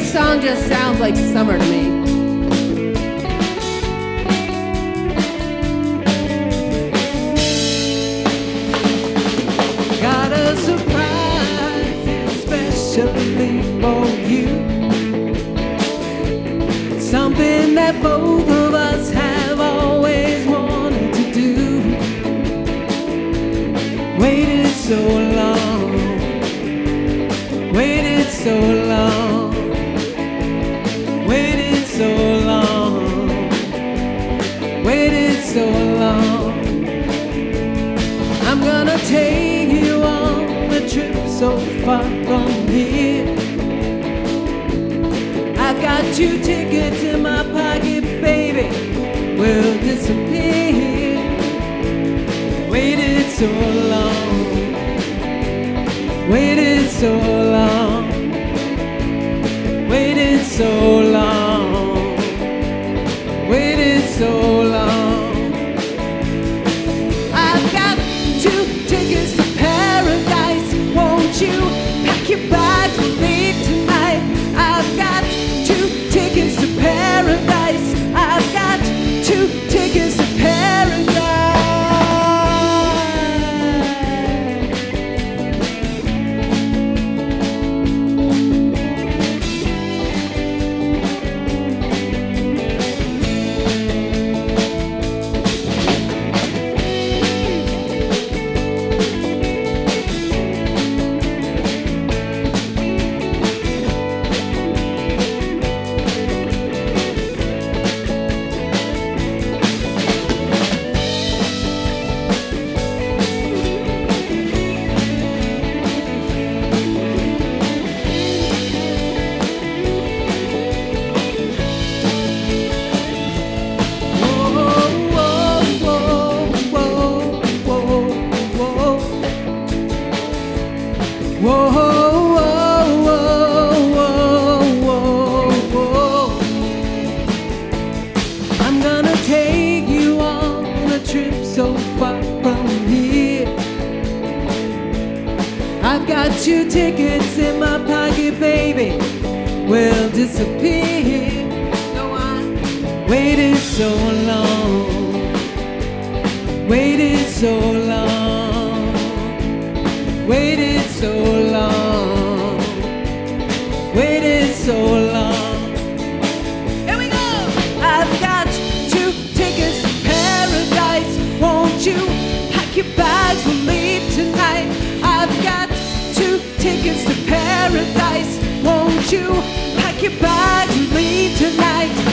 song just sounds like summer to me. Got a surprise especially for you. Something that both of us have always wanted to do. Waited so long, waited so long, waited so long, waited so long. I'm gonna take you on a trip so far from here. I've got 2 tickets in my pocket, baby, we'll disappear. Waited so long, waited so long, waited so long, waited so long. I've got 2 tickets to paradise. Won't you pack your bags and leave tonight? I've got 2 tickets to paradise. I've got 2 tickets to paradise. Whoa, whoa, whoa, whoa, whoa. I'm gonna take you on a trip so far from here. I've got 2 tickets in my pocket, baby, we'll disappear. No, I waited so long, waited so long, waited so long, waited so long. Here we go! I've got 2 tickets to paradise. Won't you pack your bags and leave tonight? I've got 2 tickets to paradise. Won't you pack your bags and leave tonight?